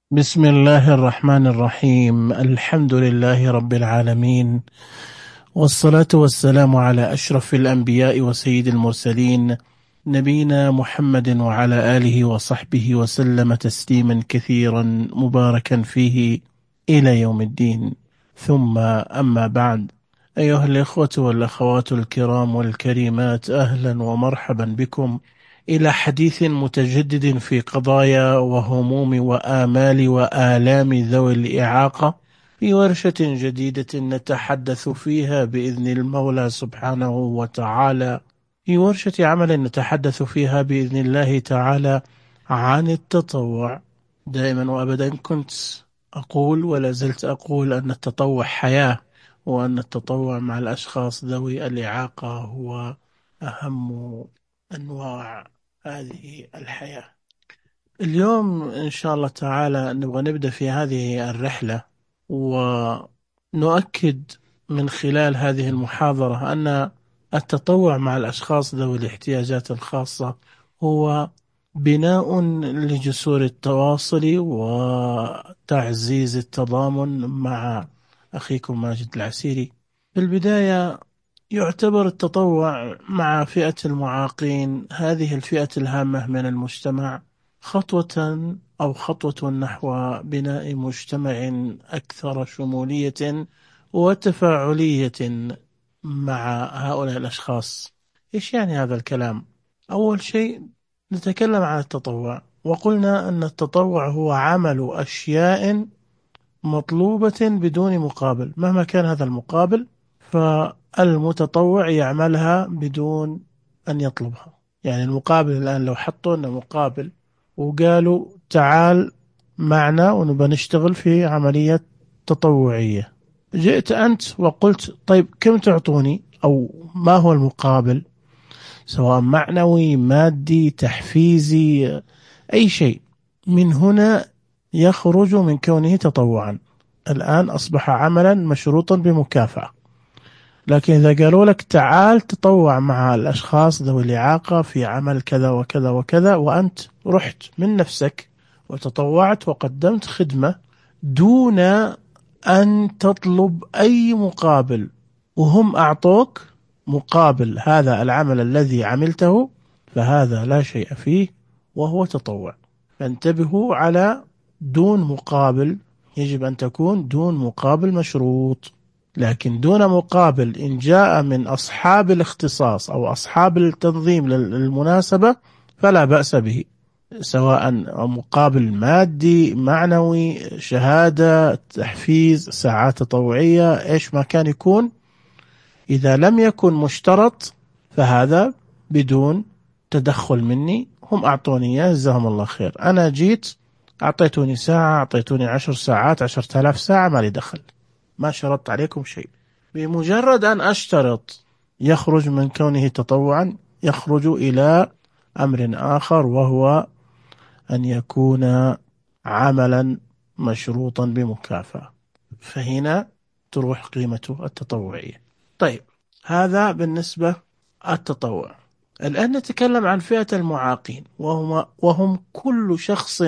بسم الله الرحمن الرحيم. الحمد لله رب العالمين، والصلاة والسلام على أشرف الأنبياء وسيد المرسلين، نبينا محمد وعلى آله وصحبه وسلم تسليما كثيرا مباركا فيه إلى يوم الدين. ثم أما بعد، أيها الإخوة والأخوات الكرام والكريمات، أهلا ومرحبا بكم إلى حديث متجدد في قضايا وهموم وآمال وآلام ذوي الإعاقة، في ورشة جديدة نتحدث فيها بإذن المولى سبحانه وتعالى، في ورشة عمل نتحدث فيها بإذن الله تعالى عن التطوع. دائما وأبدا كنت أقول ولا زلت أقول أن التطوع حياة، وأن التطوع مع الأشخاص ذوي الإعاقة هو أهم أنواع هذه الحياة. اليوم إن شاء الله تعالى نبغى نبدأ في هذه الرحلة، ونؤكد من خلال هذه المحاضرة أن التطوع مع الأشخاص ذوي الاحتياجات الخاصة هو بناء لجسور التواصل وتعزيز التضامن مع أخيكم ماجد العسيري. في البداية، يعتبر التطوع مع فئة المعاقين، هذه الفئة الهامة من المجتمع، خطوة نحو بناء مجتمع أكثر شمولية وتفاعلية مع هؤلاء الأشخاص. إيش يعني هذا الكلام؟ أول شيء نتكلم عن التطوع، وقلنا أن التطوع هو عمل أشياء مطلوبة بدون مقابل، مهما كان هذا المقابل فالمتطوع يعملها بدون أن يطلبها. يعني المقابل الآن لو حطوا لنا مقابل وقالوا تعال معنا ونبى نشتغل في عملية تطوعية، جئت أنت وقلت طيب كم تعطوني أو ما هو المقابل، سواء معنوي مادي تحفيزي أي شيء، من هنا يخرج من كونه تطوعا. الآن أصبح عملا مشروطا بمكافأة. لكن إذا قالوا لك تعال تطوع مع الأشخاص ذوي الإعاقة في عمل كذا وكذا وكذا، وأنت رحت من نفسك وتطوعت وقدمت خدمة دون أن تطلب أي مقابل، وهم أعطوك مقابل هذا العمل الذي عملته، فهذا لا شيء فيه وهو تطوع. فانتبهوا على دون مقابل، يجب أن تكون دون مقابل مشروط. لكن دون مقابل إن جاء من أصحاب الاختصاص أو أصحاب التنظيم للمناسبة فلا بأس به، سواء مقابل مادي معنوي شهادة تحفيز ساعات تطوعية إيش ما كان يكون. إذا لم يكن مشترط فهذا بدون تدخل مني، هم أعطوني إياه جزاهم الله خير، أنا جيت أعطيتوني ساعة، أعطيتوني 10 ساعات، 10,000 ساعة، ما لي دخل، ما شرطت عليكم شيء. بمجرد أن أشترط يخرج من كونه تطوعا، يخرج إلى أمر آخر، وهو أن يكون عملا مشروطا بمكافأة، فهنا تروح قيمته التطوعية. طيب، هذا بالنسبة التطوع. الآن نتكلم عن فئة المعاقين، وهم كل شخص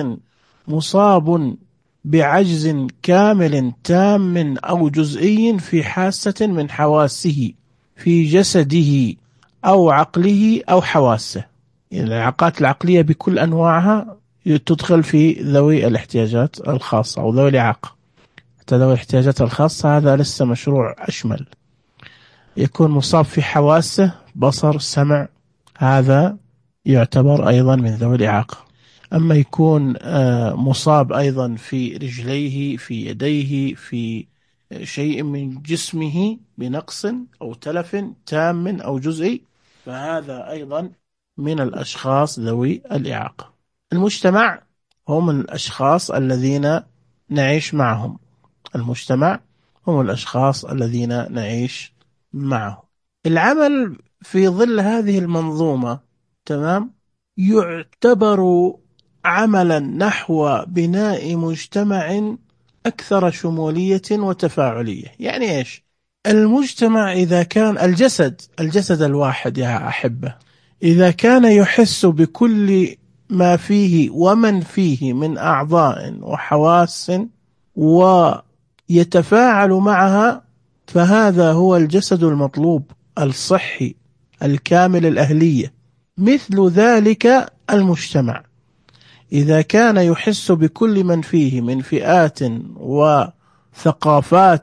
مصاب بعجز كامل تام أو جزئي في حاسة من حواسه، في جسده أو عقله أو حواسه. يعني الإعاقات العقلية بكل أنواعها تدخل في ذوي الاحتياجات الخاصة أو ذوي الإعاقة. حتى ذوي الاحتياجات الخاصة هذا لسه مشروع أشمل، يكون مصاب في حواسه، بصر، سمع، هذا يعتبر أيضا من ذوي الإعاقة. أما يكون مصاب أيضا في رجليه، في يديه، في شيء من جسمه بنقص أو تلف تام أو جزئي، فهذا أيضا من الأشخاص ذوي الإعاقة. المجتمع هم الأشخاص الذين نعيش معهم، المجتمع هم الأشخاص الذين نعيش معهم. العمل في ظل هذه المنظومة تمام يعتبر عملا نحو بناء مجتمع أكثر شمولية وتفاعلية. يعني إيش؟ المجتمع إذا كان الجسد الواحد يا أحبة، إذا كان يحس بكل ما فيه ومن فيه من أعضاء وحواس ويتفاعل معها، فهذا هو الجسد المطلوب الصحي الكامل الأهلية. مثل ذلك المجتمع إذا كان يحس بكل من فيه من فئات وثقافات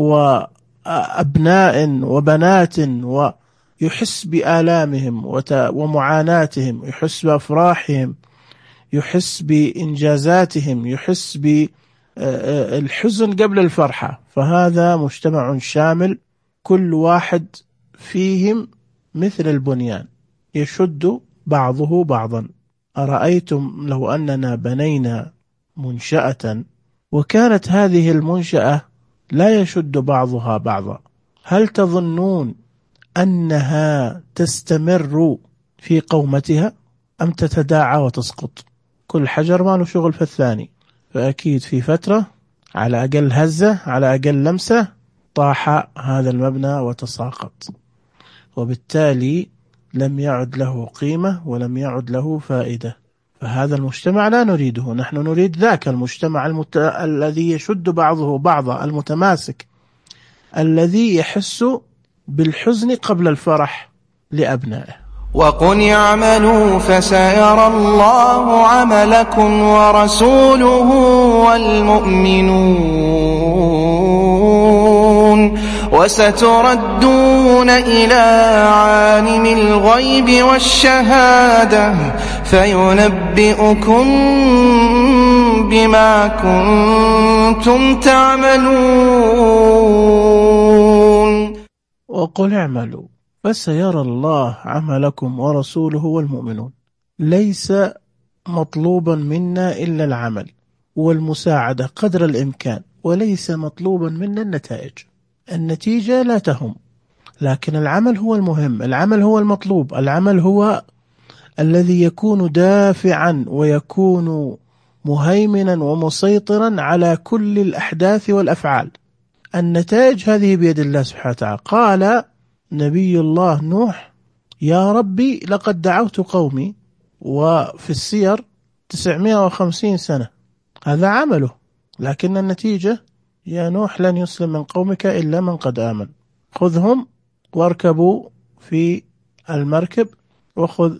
وأبناء وبنات، ويحس بآلامهم ومعاناتهم، يحس بأفراحهم، يحس بإنجازاتهم، يحس بالحزن قبل الفرحة، فهذا مجتمع شامل. كل واحد فيهم مثل البنيان يشد بعضه بعضا. أرأيتم لو أننا بنينا منشأة وكانت هذه المنشأة لا يشد بعضها بعضا، هل تظنون أنها تستمر في قومتها أم تتداعى وتسقط؟ كل حجر ما له شغل في الثاني، فأكيد في فترة على أقل هزة، على أقل لمسة، طاح هذا المبنى وتساقط، وبالتالي لم يعد له قيمة ولم يعد له فائدة. فهذا المجتمع لا نريده، نحن نريد ذاك المجتمع الذي يشد بعضه بعضا، المتماسك، الذي يحس بالحزن قبل الفرح لأبنائه. وقل اعملوا فسيرى الله عملكم ورسوله والمؤمنون وستردون إلى عالم الغيب والشهادة فينبئكم بما كنتم تعملون. وقل اعملوا فسيرى الله عملكم ورسوله والمؤمنون. ليس مطلوبا منا إلا العمل والمساعدة قدر الإمكان، وليس مطلوبا منا النتائج. النتيجة لا تهم، لكن العمل هو المهم، العمل هو المطلوب، العمل هو الذي يكون دافعا ويكون مهيمنا ومسيطرا على كل الأحداث والأفعال. النتائج هذه بيد الله سبحانه وتعالى. قال نبي الله نوح: يا ربي لقد دعوت قومي، وفي السير 950 سنة، هذا عمله، لكن النتيجة: يا نوح لن يسلم من قومك إلا من قد آمن، خذهم واركبوا في المركب، وخذ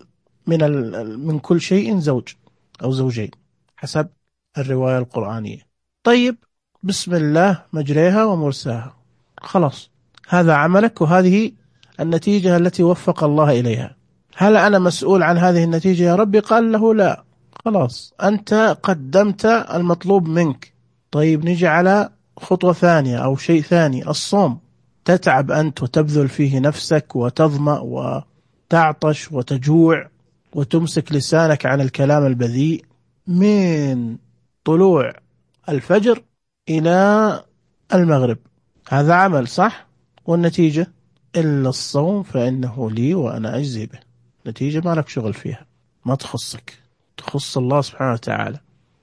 من كل شيء زوج أو زوجين حسب الرواية القرآنية. طيب، بسم الله مجريها ومرساها، خلاص، هذا عملك وهذه النتيجة التي وفق الله إليها. هل أنا مسؤول عن هذه النتيجة يا ربي؟ قال له لا، خلاص، أنت قدمت المطلوب منك. طيب، نجي على خطوة ثانية أو شيء ثاني، الصوم. تتعب أنت وتبذل فيه نفسك وتظمأ وتعطش وتجوع وتمسك لسانك عن الكلام البذيء من طلوع الفجر إلى المغرب، هذا عمل صح؟ والنتيجة إلا الصوم فإنه لي وأنا أجزي به. نتيجة ما لك شغل فيها، ما تخصك، تخص الله سبحانه وتعالى،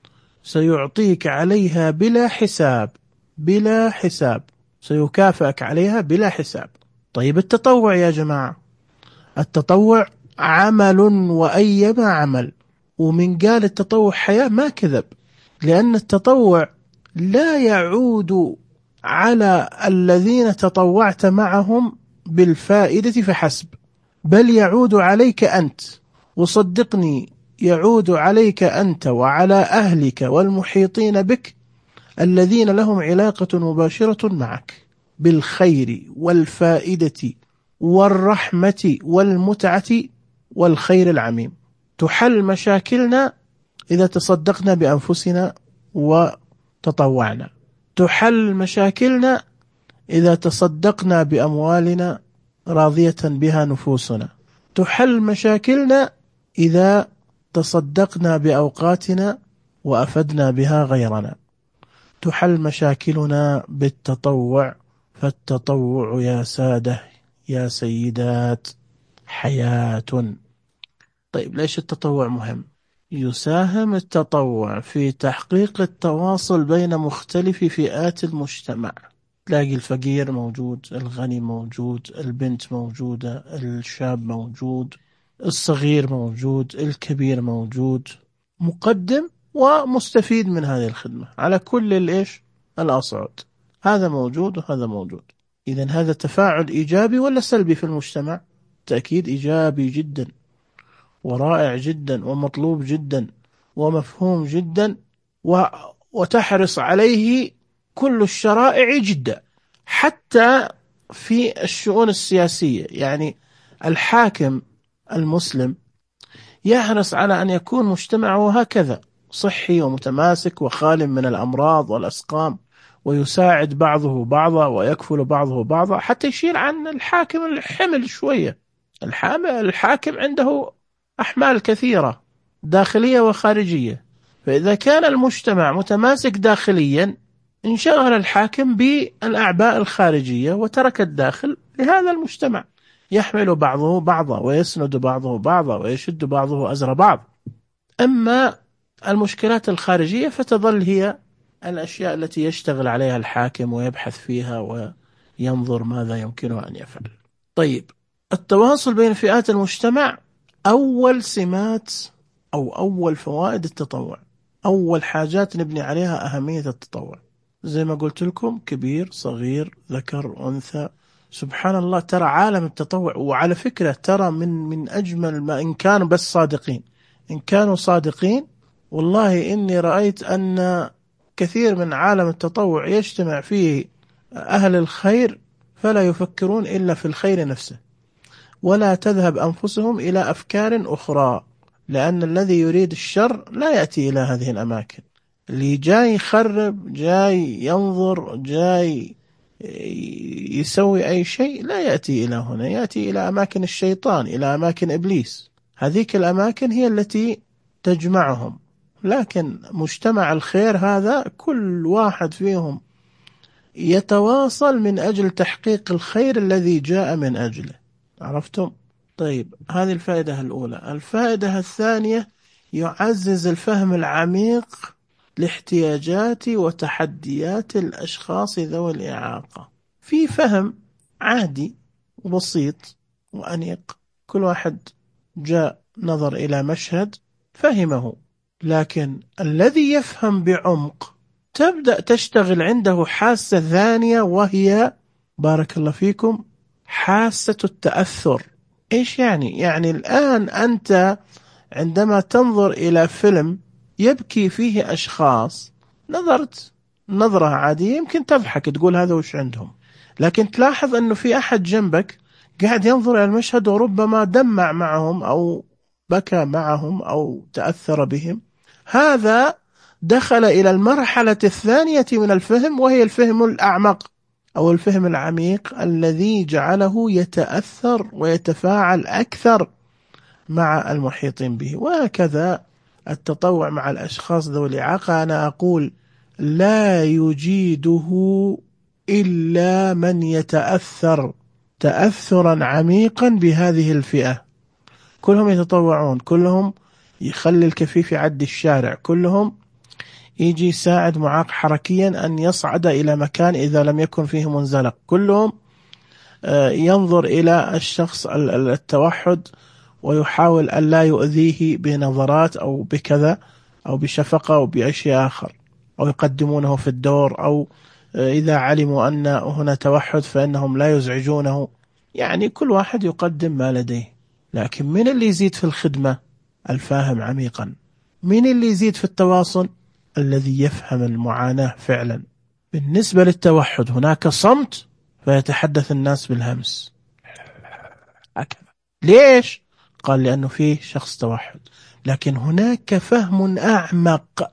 سيعطيك عليها بلا حساب، بلا حساب، سيكافئك عليها بلا حساب. طيب، التطوع يا جماعة، التطوع عمل وأيما عمل، ومن قال التطوع حياة ما كذب، لأن التطوع لا يعود على الذين تطوعت معهم بالفائدة فحسب، بل يعود عليك أنت، وصدقني يعود عليك أنت وعلى أهلك والمحيطين بك الذين لهم علاقة مباشرة معك بالخير والفائدة والرحمة والمتعة والخير العميم. تحل مشاكلنا إذا تصدقنا بأنفسنا وتطوعنا، تحل مشاكلنا إذا تصدقنا بأموالنا راضية بها نفوسنا، تحل مشاكلنا إذا تصدقنا بأوقاتنا وأفدنا بها غيرنا، تحل مشاكلنا بالتطوع. فالتطوع يا سادة يا سيدات حياة. طيب، ليش التطوع مهم؟ يساهم التطوع في تحقيق التواصل بين مختلف فئات المجتمع. تلاقي الفقير موجود، الغني موجود، البنت موجودة، الشاب موجود، الصغير موجود، الكبير موجود، مقدم ومستفيد من هذه الخدمة على كل الأصعد. هذا موجود وهذا موجود. إذن هذا تفاعل إيجابي ولا سلبي في المجتمع؟ تأكيد إيجابي جدا ورائع جدا ومطلوب جدا ومفهوم جدا، وتحرص عليه كل الشرائع جدا، حتى في الشؤون السياسية. يعني الحاكم المسلم يحرص على أن يكون مجتمعه هكذا صحي ومتماسك وخال من الأمراض والأسقام، ويساعد بعضه بعضا ويكفل بعضه بعضا، حتى يشيل عن الحاكم الحمل شوية. الحاكم عنده أحمال كثيرة داخلية وخارجية، فإذا كان المجتمع متماسك داخليا انشغل الحاكم بالأعباء الخارجية وترك الداخل لهذا المجتمع، يحمل بعضه بعضا ويسند بعضه بعضا ويشد بعضه أزر بعض. أما المشكلات الخارجية فتظل هي الأشياء التي يشتغل عليها الحاكم ويبحث فيها وينظر ماذا يمكنه أن يفعل. طيب، التواصل بين فئات المجتمع أول سمات أو أول فوائد التطوع، أول حاجات نبني عليها أهمية التطوع. زي ما قلت لكم، كبير صغير ذكر أنثى، سبحان الله، ترى عالم التطوع. وعلى فكرة ترى من أجمل ما، إن كانوا بس صادقين، إن كانوا صادقين، والله إني رأيت أن كثير من عالم التطوع يجتمع فيه أهل الخير فلا يفكرون إلا في الخير نفسه، ولا تذهب أنفسهم إلى أفكار أخرى، لأن الذي يريد الشر لا يأتي إلى هذه الأماكن. اللي جاي يخرب، جاي ينظر، جاي يسوي أي شيء، لا يأتي إلى هنا، يأتي إلى أماكن الشيطان، إلى أماكن إبليس. هذيك الأماكن هي التي تجمعهم. لكن مجتمع الخير هذا كل واحد فيهم يتواصل من أجل تحقيق الخير الذي جاء من أجله. عرفتم؟ طيب، هذه الفائدة الأولى. الفائدة الثانية، يعزز الفهم العميق لاحتياجات وتحديات الأشخاص ذوي الإعاقة. في فهم عادي وبسيط وأنيق، كل واحد جاء نظر إلى مشهد فهمه، لكن الذي يفهم بعمق تبدأ تشتغل عنده حاسة ثانية، وهي بارك الله فيكم حاسة التأثر. إيش يعني؟ يعني الآن أنت عندما تنظر إلى فيلم يبكي فيه أشخاص، نظرت نظرة عادية يمكن تضحك تقول هذا وش عندهم، لكن تلاحظ أنه في أحد جنبك قاعد ينظر إلى المشهد وربما دمع معهم أو بكى معهم أو تأثر بهم. هذا دخل إلى المرحلة الثانية من الفهم، وهي الفهم الأعمق أو الفهم العميق، الذي جعله يتأثر ويتفاعل أكثر مع المحيطين به. وهكذا التطوع مع الأشخاص ذوي الإعاقة، أنا أقول لا يجيده إلا من يتأثر تأثرا عميقا بهذه الفئة. كلهم يتطوعون، كلهم يخلي الكفيف يعدي الشارع، كلهم يجي يساعد معاق حركيا أن يصعد إلى مكان إذا لم يكن فيه منزلق، كلهم ينظر إلى الشخص التوحد ويحاول أن لا يؤذيه بنظرات أو بكذا أو بشفقة أو بأشياء آخر، أو يقدمونه في الدور، أو إذا علموا أن هنا توحد فإنهم لا يزعجونه. يعني كل واحد يقدم ما لديه. لكن من اللي يزيد في الخدمة؟ الفاهم عميقا. من اللي يزيد في التواصل؟ الذي يفهم المعاناة فعلا. بالنسبة للتوحد هناك صمت فيتحدث الناس بالهمس هكذا. ليش؟ قال لأنه فيه شخص توحد. لكن هناك فهم أعمق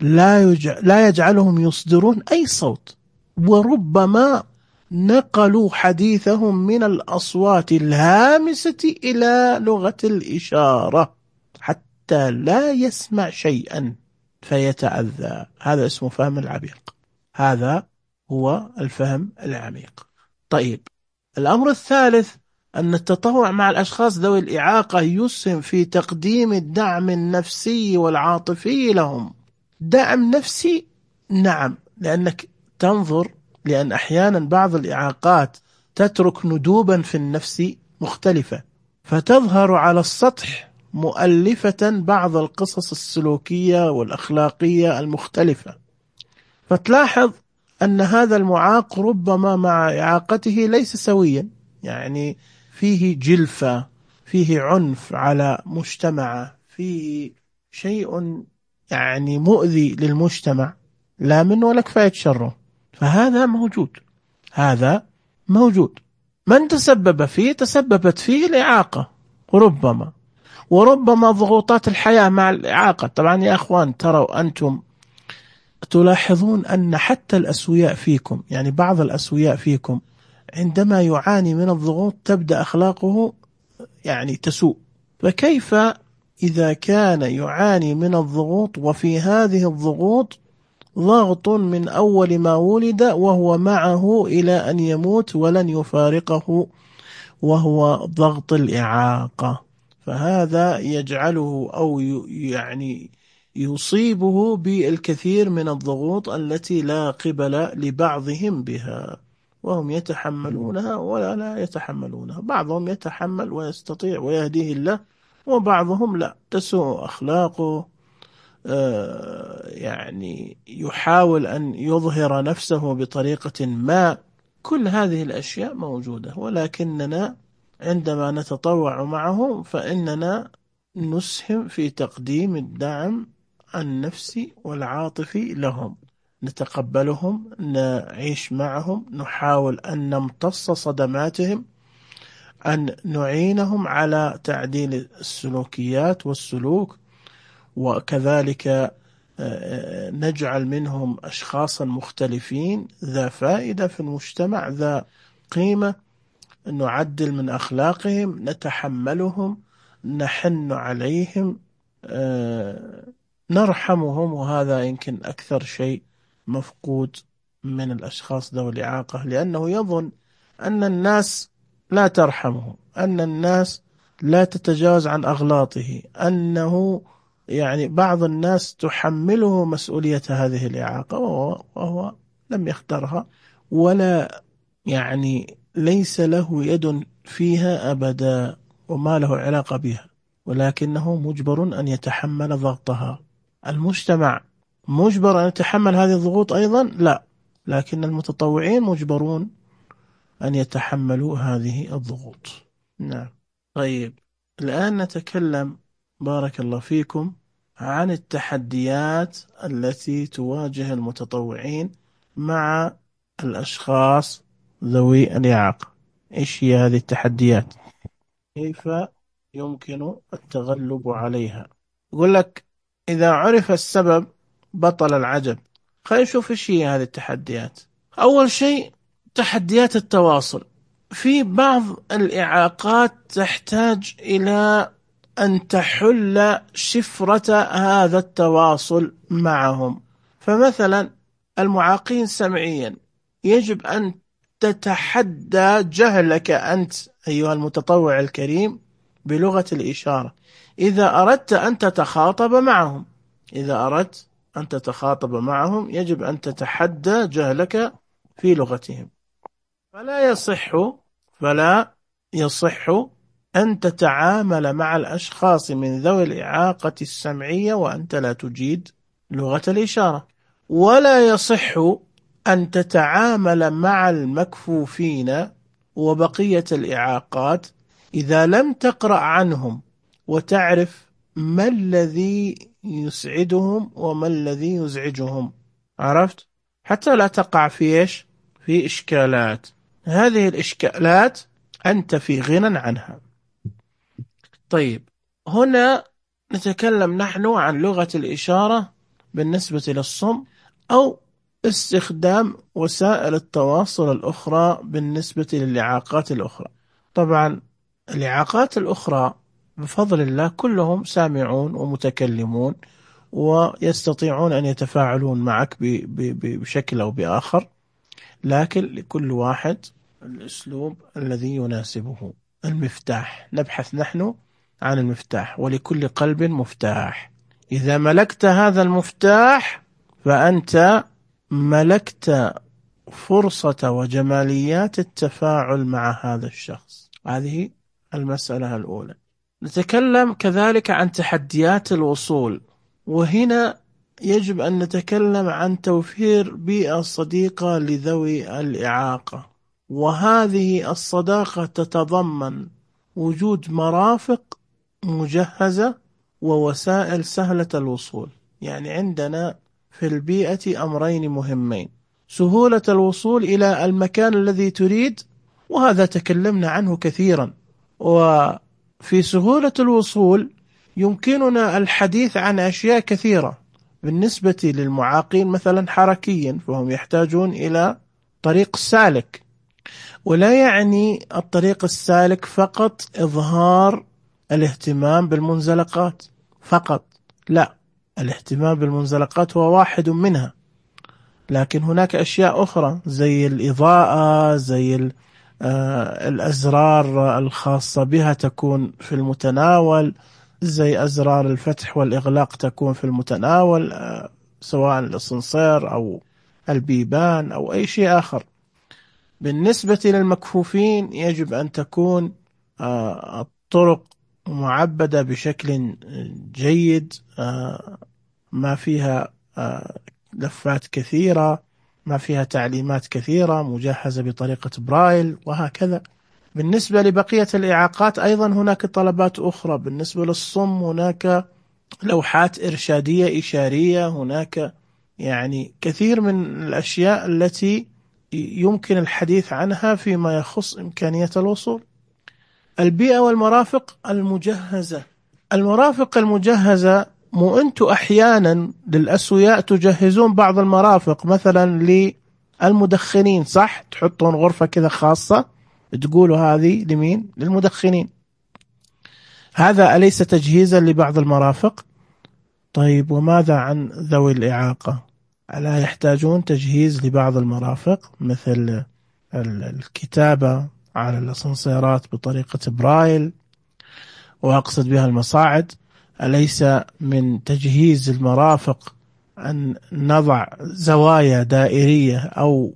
لا يجعلهم يصدرون أي صوت، وربما نقلوا حديثهم من الأصوات الهامسة إلى لغة الإشارة حتى لا يسمع شيئا فيتأذى. هذا اسمه فهم العميق، هذا هو الفهم العميق. طيب، الأمر الثالث أن التطوع مع الأشخاص ذوي الإعاقة يسهم في تقديم الدعم النفسي والعاطفي لهم. دعم نفسي، نعم، لأنك تنظر، لأن أحيانا بعض الإعاقات تترك ندوبا في النفس مختلفة. فتظهر على السطح مؤلفة بعض القصص السلوكية والأخلاقية المختلفة، فتلاحظ أن هذا المعاق ربما مع إعاقته ليس سويا، يعني فيه جلفة، فيه عنف على مجتمع، فيه شيء يعني مؤذي للمجتمع، لا منه ولا كفاية شره. فهذا موجود، هذا موجود. من تسبب فيه؟ تسببت فيه الإعاقة ربما، وربما ضغوطات الحياة مع الإعاقة. طبعا يا أخوان، تروا أنتم تلاحظون أن حتى الأسوياء فيكم، يعني بعض الأسوياء فيكم عندما يعاني من الضغوط تبدأ أخلاقه يعني تسوء، فكيف إذا كان يعاني من الضغوط وفي هذه الضغوط ضغط من أول ما ولد وهو معه إلى أن يموت ولن يفارقه، وهو ضغط الإعاقة. فهذا يجعله أو يعني يصيبه بالكثير من الضغوط التي لا قبل لبعضهم بها، وهم يتحملونها ولا لا يتحملونها. بعضهم يتحمل ويستطيع ويهديه الله، وبعضهم لا، تسوء أخلاقه، يعني يحاول أن يظهر نفسه بطريقة ما. كل هذه الأشياء موجودة، ولكننا عندما نتطوع معهم فإننا نسهم في تقديم الدعم النفسي والعاطفي لهم، نتقبلهم، نعيش معهم، نحاول أن نمتص صدماتهم، أن نعينهم على تعديل السلوكيات والسلوك، وكذلك نجعل منهم أشخاصا مختلفين ذا فائدة في المجتمع، ذا قيمة، نعدل من أخلاقهم، نتحملهم، نحن عليهم، نرحمهم. وهذا يمكن أكثر شيء مفقود من الأشخاص ذوي الإعاقة، لأنه يظن أن الناس لا ترحمه، أن الناس لا تتجاوز عن أغلاطه، أنه يعني بعض الناس تحمله مسؤولية هذه الإعاقة وهو لم يخترها، ولا يعني ليس له يد فيها أبدا، وما له علاقة بها، ولكنه مجبر أن يتحمل ضغطها. المجتمع مجبر أن يتحمل هذه الضغوط أيضا؟ لا، لكن المتطوعين مجبرون أن يتحملوا هذه الضغوط. نعم. طيب، الآن نتكلم بارك الله فيكم عن التحديات التي تواجه المتطوعين مع الأشخاص ذوي الإعاقة. إيش هي هذه التحديات؟ كيف يمكن التغلب عليها؟ يقول لك إذا عرف السبب بطل العجب. خلينا نشوف إيش هي هذه التحديات. أول شيء تحديات التواصل. في بعض الإعاقات تحتاج إلى أن تحل شفرة هذا التواصل معهم. فمثلا المعاقين سمعيا يجب أن تتحدى جهلك أنت أيها المتطوع الكريم بلغة الإشارة إذا أردت أن تتخاطب معهم. إذا أردت أن تتخاطب معهم يجب أن تتحدى جهلك في لغتهم. فلا يصح أن تتعامل مع الأشخاص من ذوي الإعاقة السمعية وأنت لا تجيد لغة الإشارة، ولا يصح أن تتعامل مع المكفوفين وبقية الإعاقات إذا لم تقرأ عنهم وتعرف ما الذي يسعدهم وما الذي يزعجهم. عرفت؟ حتى لا تقع في إشكالات. هذه الإشكالات أنت في غنى عنها. طيب، هنا نتكلم نحن عن لغة الإشارة بالنسبة للصم، أو استخدام وسائل التواصل الأخرى بالنسبة للإعاقات الأخرى. طبعا الإعاقات الأخرى بفضل الله كلهم سامعون ومتكلمون ويستطيعون أن يتفاعلون معك بشكل أو بآخر، لكن لكل واحد الأسلوب الذي يناسبه. المفتاح، نبحث نحن عن المفتاح، ولكل قلب مفتاح. إذا ملكت هذا المفتاح فأنت ملكت فرصة وجماليات التفاعل مع هذا الشخص. هذه المسألة الأولى. نتكلم كذلك عن تحديات الوصول، وهنا يجب أن نتكلم عن توفير بيئة صديقة لذوي الإعاقة، وهذه الصداقة تتضمن وجود مرافق مجهزة ووسائل سهلة الوصول. يعني عندنا في البيئة أمرين مهمين: سهولة الوصول إلى المكان الذي تريد، وهذا تكلمنا عنه كثيرا. وفي سهولة الوصول يمكننا الحديث عن أشياء كثيرة. بالنسبة للمعاقين مثلا حركيا، فهم يحتاجون إلى طريق سالك، ولا يعني الطريق السالك فقط إظهار الاهتمام بالمنزلقات فقط، لا، الاهتمام بالمنزلقات هو واحد منها، لكن هناك أشياء أخرى زي الإضاءة، زي الأزرار الخاصة بها تكون في المتناول، زي أزرار الفتح والإغلاق تكون في المتناول، سواء الأسانسير أو البيبان أو أي شيء آخر. بالنسبة للمكفوفين يجب أن تكون الطرق معبدة بشكل جيد، ما فيها لفات كثيرة، ما فيها تعليمات كثيرة، مجهزة بطريقة برايل وهكذا. بالنسبة لبقية الإعاقات أيضا هناك طلبات أخرى. بالنسبة للصم هناك لوحات إرشادية إشارية، هناك يعني كثير من الأشياء التي يمكن الحديث عنها فيما يخص إمكانية الوصول. البيئة والمرافق المجهزة. المرافق المجهزة، مو أنتوا أحيانا للأسوياء تجهزون بعض المرافق مثلا للمدخنين، صح؟ تحطون غرفة كذا خاصة تقولوا هذه لمين؟ للمدخنين. هذا أليس تجهيزا لبعض المرافق؟ طيب وماذا عن ذوي الإعاقة؟ ألا يحتاجون تجهيز لبعض المرافق مثل الكتابة على الأسانسيرات بطريقة برايل، وأقصد بها المصاعد؟ أليس من تجهيز المرافق أن نضع زوايا دائرية أو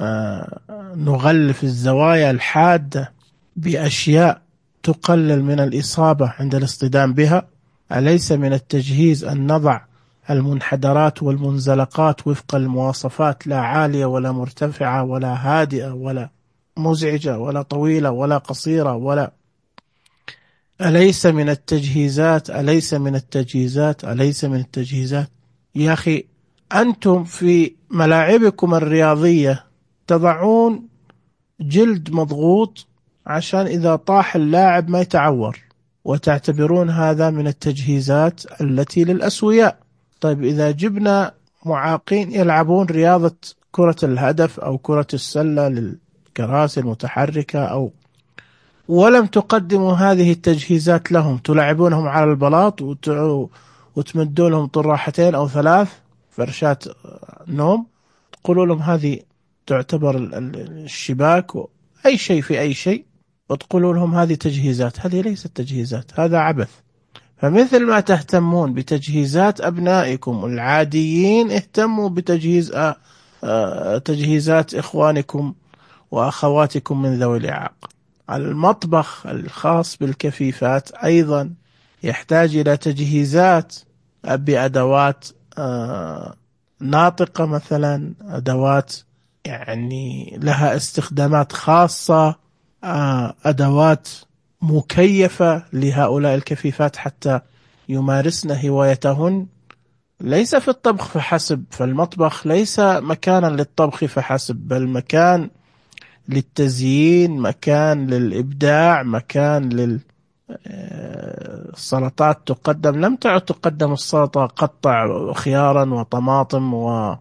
نغلف الزوايا الحادة بأشياء تقلل من الإصابة عند الاصطدام بها؟ أليس من التجهيز أن نضع المنحدرات والمنزلقات وفق المواصفات، لا عالية ولا مرتفعة ولا هادئة ولا مزعجة ولا طويلة ولا قصيرة ولا؟ أليس من التجهيزات، أليس من التجهيزات، أليس من التجهيزات؟ يا أخي أنتم في ملاعبكم الرياضية تضعون جلد مضغوط عشان إذا طاح اللاعب ما يتعور، وتعتبرون هذا من التجهيزات التي للأسوياء. طيب إذا جبنا معاقين يلعبون رياضة كرة الهدف أو كرة السلة للكراسي المتحركة ولم تقدموا هذه التجهيزات لهم، تلعبونهم على البلاط وتمدوا لهم طراحتين أو 3 فرشات نوم، تقولوا لهم هذه تعتبر الشباك أي شيء في أي شيء، وتقولوا لهم هذه تجهيزات. هذه ليست تجهيزات، هذا عبث. فمثل ما تهتمون بتجهيزات أبنائكم العاديين، اهتموا تجهيزات إخوانكم وأخواتكم من ذوي الإعاقة. المطبخ الخاص بالكفيفات أيضا يحتاج إلى تجهيزات بأدوات ناطقة، مثلا أدوات يعني لها استخدامات خاصة، أدوات مكيفة لهؤلاء الكفيفات حتى يمارسن هوايتهن، ليس في الطبخ فحسب. فالمطبخ ليس مكانا للطبخ فحسب، بل مكان للتزيين، مكان للإبداع، مكان السلطات تقدم. لم تعد تقدم السلطة قطع خيارا وطماطم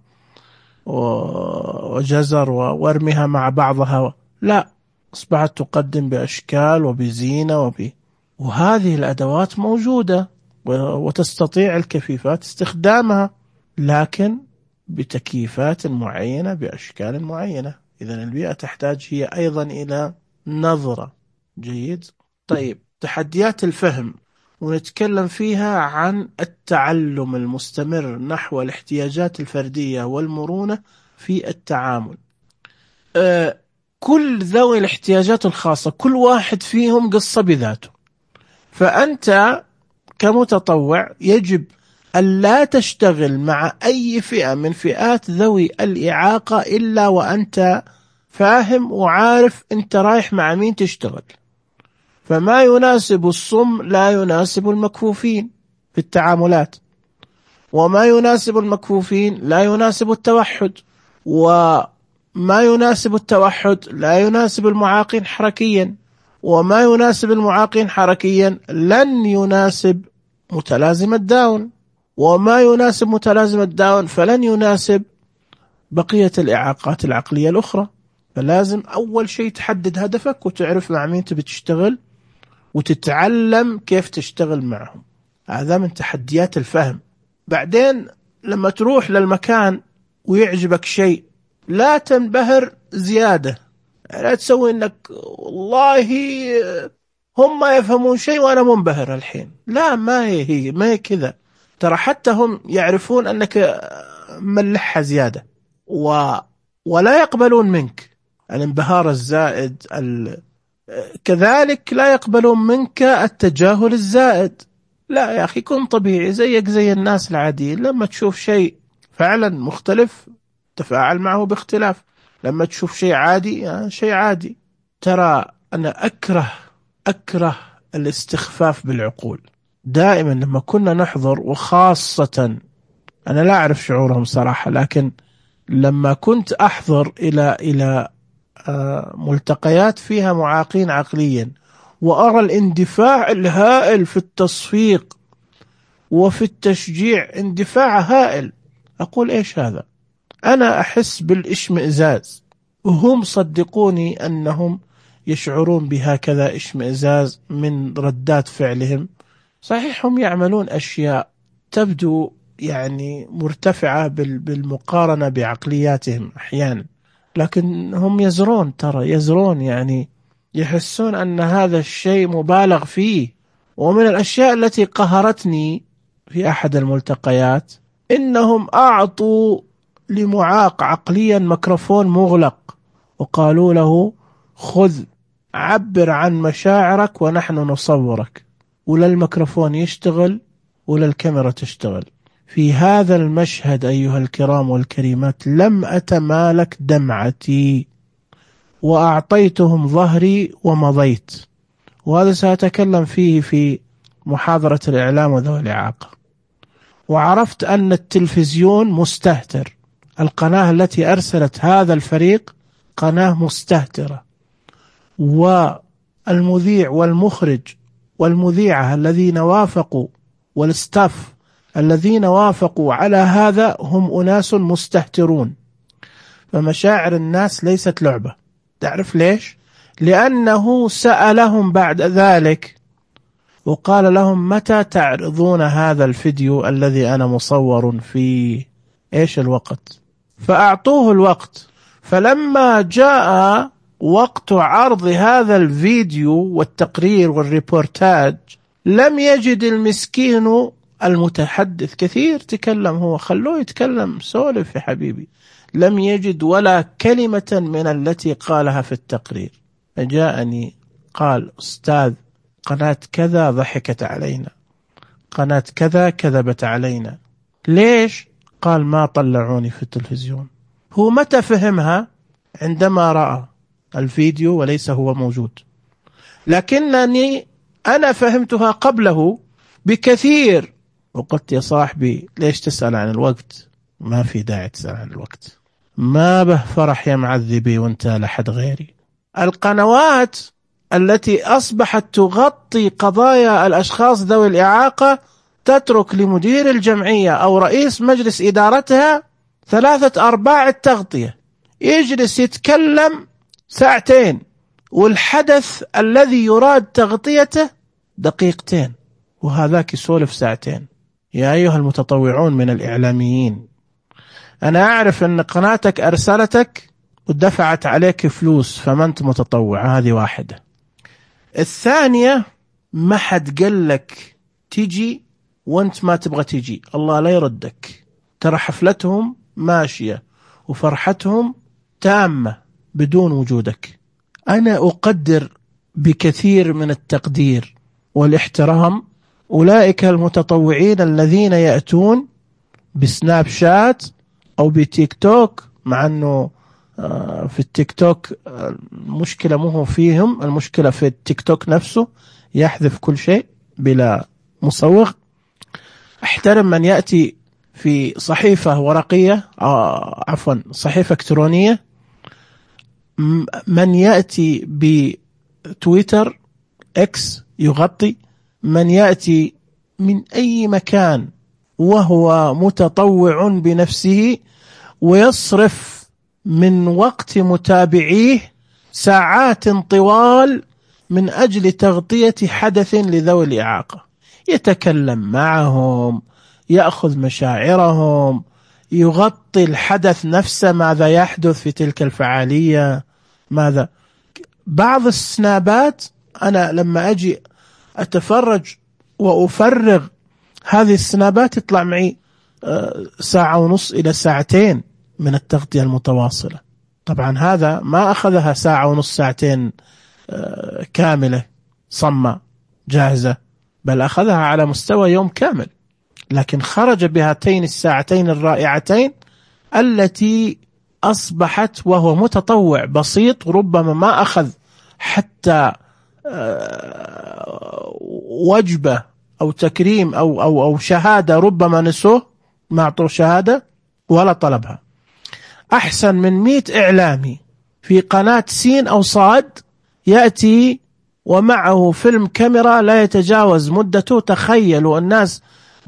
وجزر وارمها مع بعضها، لا، أصبحت تقدم بأشكال وبزينة وهذه الأدوات موجودة وتستطيع الكفيفات استخدامها، لكن بتكييفات معينة بأشكال معينة. إذن البيئة تحتاج هي أيضا إلى نظرة. جيد. طيب تحديات الفهم، ونتكلم فيها عن التعلم المستمر نحو الاحتياجات الفردية والمرونة في التعامل. كل ذوي الاحتياجات الخاصة كل واحد فيهم قصة بذاته. فأنت كمتطوع يجب أن لا تشتغل مع أي فئة من فئات ذوي الإعاقة إلا وأنت فاهم وعارف أنت رايح مع مين تشتغل. فما يناسب الصم لا يناسب المكفوفين في التعاملات، وما يناسب المكفوفين لا يناسب التوحد، وما يناسب التوحد لا يناسب المعاقين حركيا، وما يناسب المعاقين حركيا لن يناسب متلازمة داون، وما يناسب متلازمة داون فلن يناسب بقية الإعاقات العقلية الأخرى. فلازم أول شيء تحدد هدفك وتعرف مع مين تبي تشتغل وتتعلم كيف تشتغل معهم. هذا من تحديات الفهم. بعدين لما تروح للمكان ويعجبك شيء لا تنبهر زيادة، لا تسوي انك والله هم ما يفهمون شيء وانا منبهر الحين. لا، ما هي كذا. ترى حتى هم يعرفون انك ملحها زيادة ولا يقبلون منك الانبهار الزائد. كذلك لا يقبلون منك التجاهل الزائد. لا يا أخي، كن طبيعي زيك زي الناس العاديين. لما تشوف شيء فعلا مختلف تفاعل معه باختلاف، لما تشوف شيء عادي يعني شيء عادي. ترى أنا أكره الاستخفاف بالعقول. دائما لما كنا نحضر، وخاصة أنا لا أعرف شعورهم صراحة، لكن لما كنت أحضر إلى ملتقيات فيها معاقين عقليا وأرى الاندفاع الهائل في التصفيق وفي التشجيع، اندفاع هائل، أقول إيش هذا؟ أنا أحس بالإشمئزاز، وهم صدقوني أنهم يشعرون بهكذا إشمئزاز من ردات فعلهم. صحيح هم يعملون أشياء تبدو يعني مرتفعة بالمقارنة بعقلياتهم أحيانا، لكن هم يزرون يعني يحسون أن هذا الشيء مبالغ فيه. ومن الأشياء التي قهرتني في أحد الملتقيات إنهم أعطوا لمعاق عقليا ميكروفون مغلق وقالوا له خذ عبر عن مشاعرك ونحن نصورك، ولا الميكروفون يشتغل ولا الكاميرا تشتغل. في هذا المشهد أيها الكرام والكريمات لم أتمالك دمعتي وأعطيتهم ظهري ومضيت. وهذا سأتكلم فيه في محاضرة الإعلام وذوي الإعاقة. وعرفت أن التلفزيون مستهتر. القناة التي أرسلت هذا الفريق قناة مستهترة، والمذيع والمخرج والمذيعة الذين وافقوا والستاف الذين وافقوا على هذا هم أناس مستهترون. فمشاعر الناس ليست لعبة. تعرف ليش؟ لأنه سألهم بعد ذلك وقال لهم متى تعرضون هذا الفيديو الذي أنا مصور فيه؟ إيش الوقت؟ فأعطوه الوقت. فلما جاء وقت عرض هذا الفيديو والتقرير والريبورتاج لم يجد المسكين المتحدث، كثير تكلم هو، خلوه يتكلم، سولف يا حبيبي، لم يجد ولا كلمة من التي قالها في التقرير. فجاءني قال أستاذ قناة كذا ضحكت علينا، قناة كذا كذبت علينا. ليش؟ قال ما طلعوني في التلفزيون. هو متى فهمها؟ عندما رأى الفيديو وليس هو موجود. لكنني أنا فهمتها قبله بكثير. وقلت يا صاحبي ليش تسأل عن الوقت؟ ما في داعي تسأل عن الوقت، ما به فرح يا معذبي وانت لحد غيري. القنوات التي أصبحت تغطي قضايا الأشخاص ذوي الإعاقة تترك لمدير الجمعية أو رئيس مجلس إدارتها 3/4 التغطية، يجلس يتكلم ساعتين والحدث الذي يراد تغطيته دقيقتين، وهذاك يسولف ساعتين. يا أيها المتطوعون من الإعلاميين، أنا أعرف أن قناتك أرسلتك ودفعت عليك فلوس فما أنت متطوع، هذه واحدة. الثانية، ما حد قال لك تيجي وانت ما تبغى تيجي، الله لا يردك. ترى حفلتهم ماشية وفرحتهم تامة بدون وجودك. أنا أقدر بكثير من التقدير والاحترام أولئك المتطوعين الذين يأتون بسناب شات أو بتيك توك، مع أنه في التيك توك المشكلة مو فيهم، المشكلة في التيك توك نفسه، يحذف كل شيء بلا مصوغ. احترم من يأتي في صحيفة ورقية، عفوا صحيفة إلكترونية، من يأتي بتويتر اكس يغطي، من يأتي من أي مكان وهو متطوع بنفسه ويصرف من وقت متابعيه ساعات طوال من أجل تغطية حدث لذوي الإعاقة، يتكلم معهم، يأخذ مشاعرهم، يغطي الحدث نفسه، ماذا يحدث في تلك الفعالية، ماذا. بعض السنابات أنا لما أجي أتفرج وأفرغ هذه السنابات يطلع معي 1.5 ساعة إلى 2 ساعة من التغطية المتواصلة. طبعا هذا ما أخذها 1.5 ساعة 2 كاملة صمة جاهزة، بل أخذها على مستوى يوم كامل، لكن خرج بهاتين 2 ساعتين الرائعتين التي أصبحت وهو متطوع بسيط، ربما ما أخذ حتى وجبة أو تكريم أو شهادة، ربما نسوه ما أعطوه شهادة ولا طلبها. أحسن من 100 إعلامي في قناة سين أو صاد يأتي ومعه فيلم كاميرا لا يتجاوز مدته، تخيلوا الناس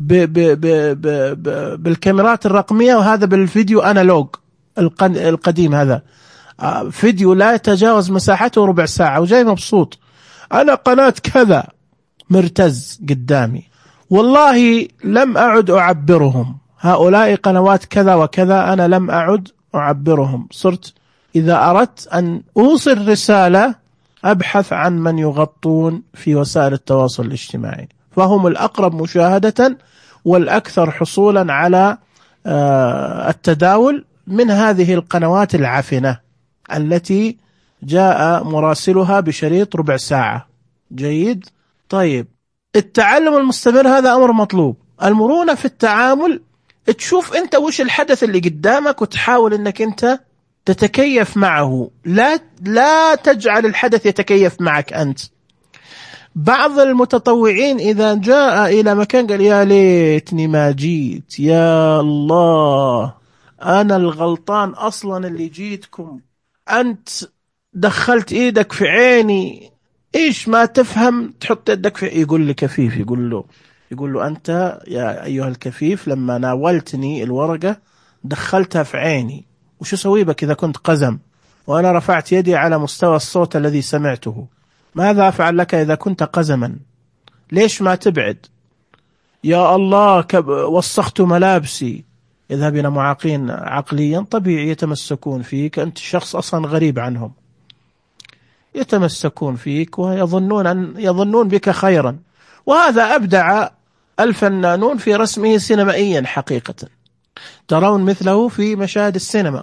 بالكاميرات الرقمية، وهذا بالفيديو أنالوج القديم، هذا فيديو لا يتجاوز مساحته 1/4 ساعة، وجاي مبسوط، أنا قناة كذا، مرتز قدامي. والله لم أعد أعبرهم، هؤلاء قنوات كذا وكذا، أنا لم أعد أعبرهم، صرت إذا أردت أن أوصل رسالة أبحث عن من يغطون في وسائل التواصل الاجتماعي، فهم الأقرب مشاهدة والأكثر حصولا على التداول من هذه القنوات العفنة التي جاء مراسلها بشريط 1/4 ساعة. جيد. طيب، التعلم المستمر هذا أمر مطلوب، المرونة في التعامل، تشوف أنت وش الحدث اللي قدامك وتحاول أنك أنت تتكيف معه، لا تجعل الحدث يتكيف معك أنت. بعض المتطوعين إذا جاء إلى مكان قال يا ليتني ما جيت، يا الله أنا الغلطان أصلا اللي جيتكم، أنت دخلت إيدك في عيني، إيش ما تفهم تحط يدك في، يقول لي كفيف، يقول له أنت يا أيها الكفيف لما ناولتني الورقة دخلتها في عيني، وش أسوي بك إذا كنت قزم وأنا رفعت يدي على مستوى الصوت الذي سمعته؟ ماذا أفعل لك إذا كنت قزما؟ ليش ما تبعد؟ يا الله وسخت ملابسي. إذا بنا معاقين عقليا طبيعي يتمسكون فيك، أنت شخص أصلا غريب عنهم، يتمسكون فيك ويظنون بك خيرا. وهذا أبدع الفنانون في رسمه سينمائيا حقيقة، ترون مثله في مشاهد السينما،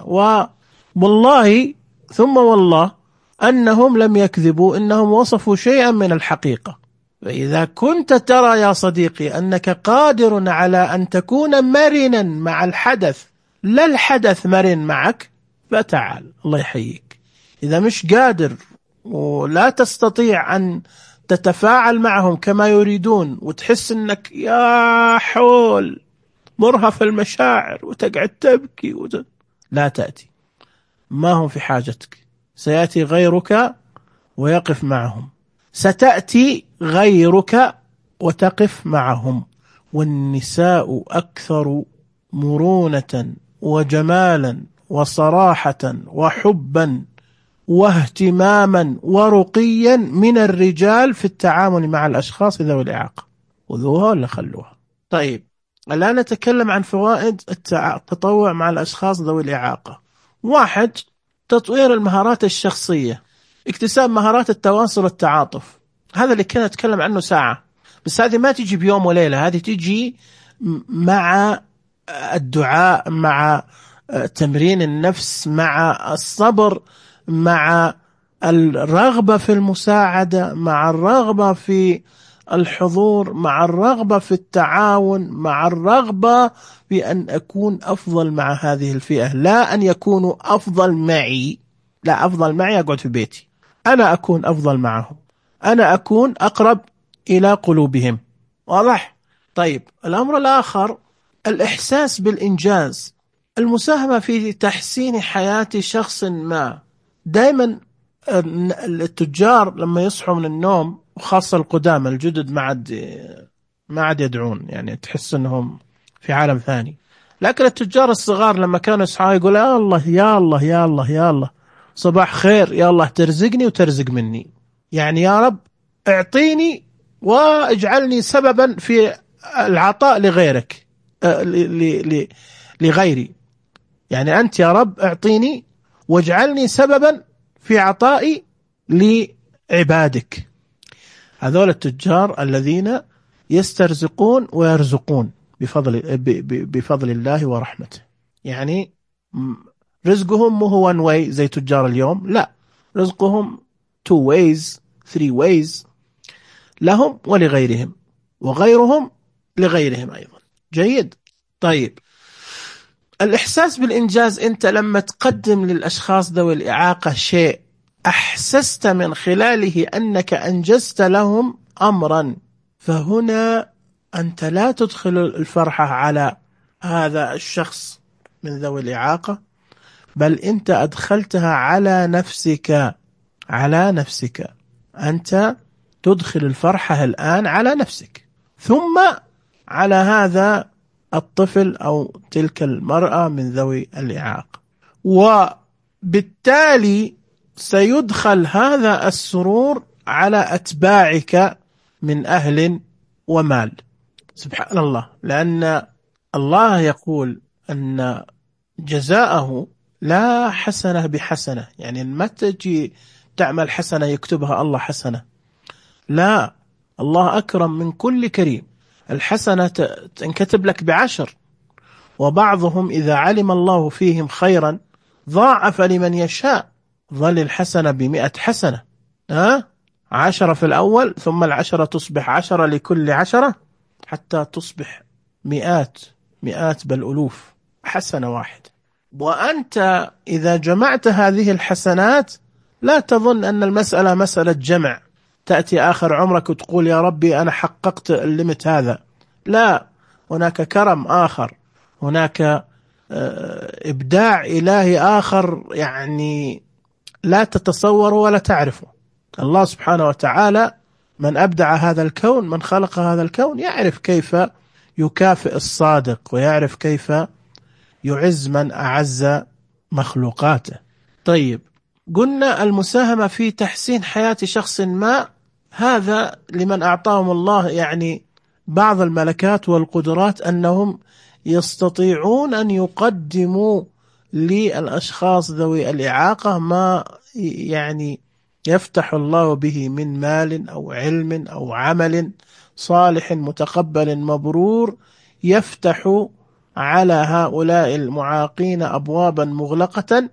والله ثم والله أنهم لم يكذبوا، إنهم وصفوا شيئا من الحقيقة. فإذا كنت ترى يا صديقي أنك قادر على أن تكون مرنا مع الحدث، لا الحدث مرن معك، فتعال، الله يحييك. إذا مش قادر ولا تستطيع أن تتفاعل معهم كما يريدون، وتحس أنك يا حول مرهف المشاعر وتقعد تبكي لا تأتي، ما هم في حاجتك، سيأتي غيرك ويقف معهم، ستأتي غيرك وتقف معهم. والنساء أكثر مرونة وجمالا وصراحة وحبا واهتماما ورقيا من الرجال في التعامل مع الأشخاص ذوي الإعاقة. خذوها ولا خلوها. طيب، الآن نتكلم عن فوائد التطوع مع الأشخاص ذوي الإعاقة. 1. تطوير المهارات الشخصية، اكتساب مهارات التواصل والتعاطف. هذا اللي كنا نتكلم عنه ساعة، بس هذه ما تجي بيوم وليلة، هذه تجي مع الدعاء، مع تمرين النفس، مع الصبر، مع الرغبة في المساعدة، مع الرغبة في الحضور، مع الرغبة في التعاون، مع الرغبة في أن أكون أفضل مع هذه الفئة، لا أن يكونوا أفضل معي. لا، أفضل معي أقعد في بيتي، أنا أكون أفضل معهم، أنا أكون أقرب إلى قلوبهم. واضح؟ طيب، الأمر الآخر الإحساس بالإنجاز، المساهمة في تحسين حياة شخص ما. دائما التجار لما يصحوا من النوم، وخاصة القدامى الجدد، ما عاد يدعون، يعني تحس انهم في عالم ثاني. لكن التجار الصغار لما كانوا يصحوا يقول يا الله يا الله يا الله يا الله، صباح خير، يا الله ترزقني وترزق مني، يعني يا رب اعطيني واجعلني سببا في العطاء لغيرك، لغيري. يعني أنت يا رب اعطيني واجعلني سببا في عطائي لعبادك. هذول التجار الذين يسترزقون ويرزقون بفضل الله ورحمته. يعني رزقهم مو هو one way زي تجار اليوم، لا، رزقهم 2 ways 3 ways، لهم ولغيرهم، وغيرهم لغيرهم أيضا. جيد. طيب، الإحساس بالإنجاز، أنت لما تقدم للأشخاص ذوي الإعاقة شيء أحسست من خلاله أنك أنجزت لهم أمرا، فهنا أنت لا تدخل الفرحة على هذا الشخص من ذوي الإعاقة، بل أنت أدخلتها على نفسك. على نفسك، أنت تدخل الفرحة الآن على نفسك، ثم على هذا الطفل أو تلك المرأة من ذوي الإعاقة، وبالتالي سيدخل هذا السرور على أتباعك من أهل ومال. سبحان الله، لأن الله يقول أن جزاءه لا حسنة بحسنة، يعني ما تجي تعمل حسنة يكتبها الله حسنة، لا، الله أكرم من كل كريم. الحسنة تنكتب لك ب10، وبعضهم إذا علم الله فيهم خيرا ضاعف لمن يشاء، ظل الحسنة ب100 حسنة، 10 في الأول، ثم 10 تصبح 10 لكل 10، حتى تصبح مئات بل ألوف حسنة واحدة. وأنت إذا جمعت هذه الحسنات لا تظن أن المسألة مسألة جمع، تأتي آخر عمرك وتقول يا ربي أنا حققت الليمت هذا، لا، هناك كرم آخر، هناك إبداع إلهي آخر، يعني لا تتصور ولا تعرفه. الله سبحانه وتعالى من أبدع هذا الكون، من خلق هذا الكون، يعرف كيف يكافئ الصادق، ويعرف كيف يعز من أعز مخلوقاته. طيب، قلنا المساهمة في تحسين حياة شخص ما، هذا لمن أعطاهم الله يعني بعض الملكات والقدرات، أنهم يستطيعون أن يقدموا للأشخاص ذوي الإعاقة ما يعني يفتح الله به من مال أو علم أو عمل صالح متقبل مبرور، يفتح على هؤلاء المعاقين أبوابا مغلقة،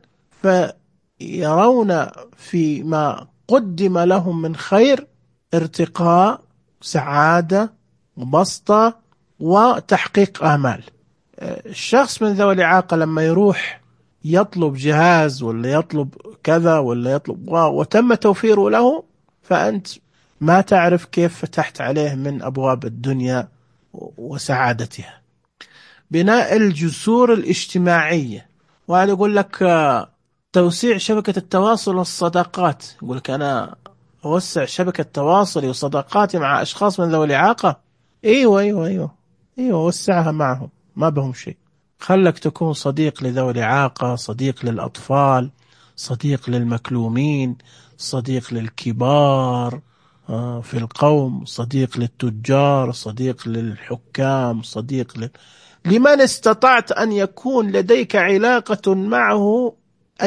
فيرون فيما قدم لهم من خير ارتقاء، سعادة، وبسطة، وتحقيق آمال. الشخص من ذوي الإعاقة لما يروح يطلب جهاز ولا يطلب كذا ولا يطلب وتم توفيره له، فأنت ما تعرف كيف فتحت عليه من أبواب الدنيا وسعادتها. بناء الجسور الاجتماعية، وهذا يقول لك توسيع شبكة التواصل والصداقات، يقول لك أنا أوسع شبكة تواصلي وصداقاتي مع أشخاص من ذوي الإعاقة. أيوة وسعها معهم، ما بهم شيء. خلك تكون صديق لذوي الإعاقة، صديق للأطفال، صديق للمكلومين، صديق للكبار في القوم، صديق للتجار، صديق للحكام، صديق لمن استطعت أن يكون لديك علاقة معه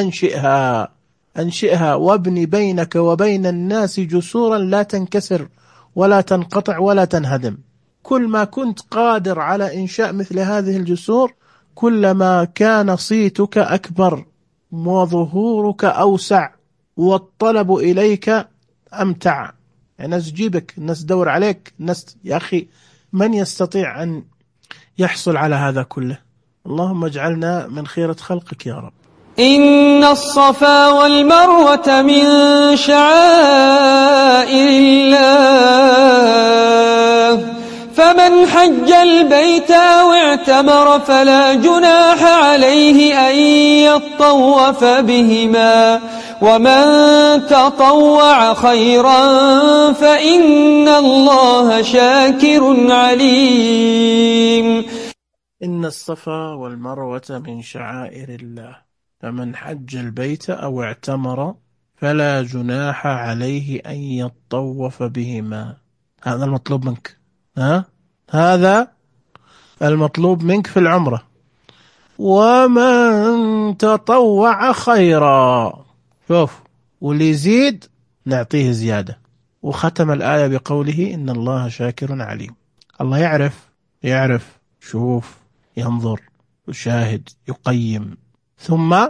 أنشئها وابني بينك وبين الناس جسورا لا تنكسر ولا تنقطع ولا تنهدم. كل ما كنت قادر على إنشاء مثل هذه الجسور، كلما كان صيتك أكبر وظهورك أوسع والطلب إليك أمتع. الناس تجيبك، الناس تدور عليك، الناس يا أخي من يستطيع أن يحصل على هذا كله؟ اللهم اجعلنا من خيرة خلقك يا رب. إن الصفا والمروة من شعائر الله فمن حج البيت أو اعتمر فلا جناح عليه أن يطوف بهما ومن تطوع خيرا فإن الله شاكر عليم. إن الصفا والمروة من شعائر الله فمن حج البيت أو اعتمر فلا جناح عليه أن يطوف بهما. هذا المطلوب منك، هذا المطلوب منك في العمرة. ومن تطوع خيرا، شوف، واللي يزيد نعطيه زيادة. وختم الآية بقوله إن الله شاكر عليم. الله يعرف، شوف، ينظر، يشاهد، يقيم، ثم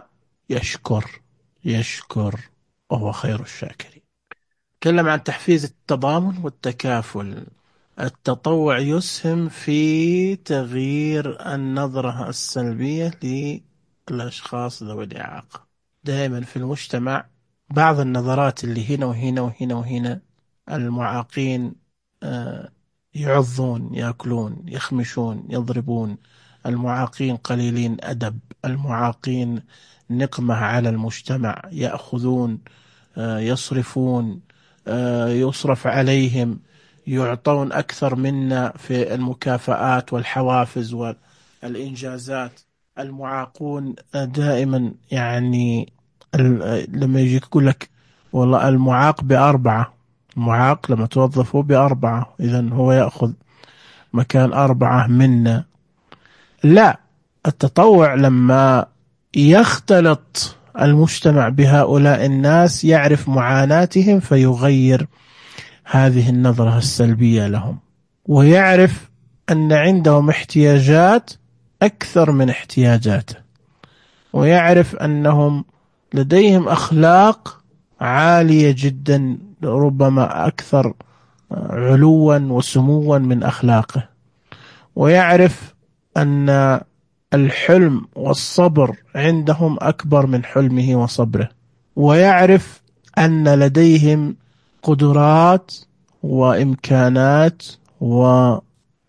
يشكر وهو خير الشاكرين. تكلم عن تحفيز التضامن والتكافل. التطوع يسهم في تغيير النظرة السلبية للأشخاص ذوي الإعاقة. دائما في المجتمع بعض النظرات اللي هنا وهنا وهنا وهنا، المعاقين يعضون، يأكلون، يخمشون، يضربون، المعاقين قليلين أدب، المعاقين نقمة على المجتمع، يأخذون، يصرفون، يصرف عليهم، يعطون أكثر منا في المكافآت والحوافز والإنجازات. المعاقون دائما يعني لما يجيك يقول لك والله المعاق ب4، المعاق لما توظفه ب4 إذن هو يأخذ مكان 4 منا. لا، التطوع لما يختلط المجتمع بهؤلاء الناس يعرف معاناتهم فيغير هذه النظرة السلبية لهم، ويعرف أن عندهم احتياجات أكثر من احتياجاته، ويعرف أنهم لديهم أخلاق عالية جدا، ربما أكثر علوا وسموا من أخلاقه، ويعرف أن الحلم والصبر عندهم أكبر من حلمه وصبره، ويعرف أن لديهم قدرات وإمكانات وآمال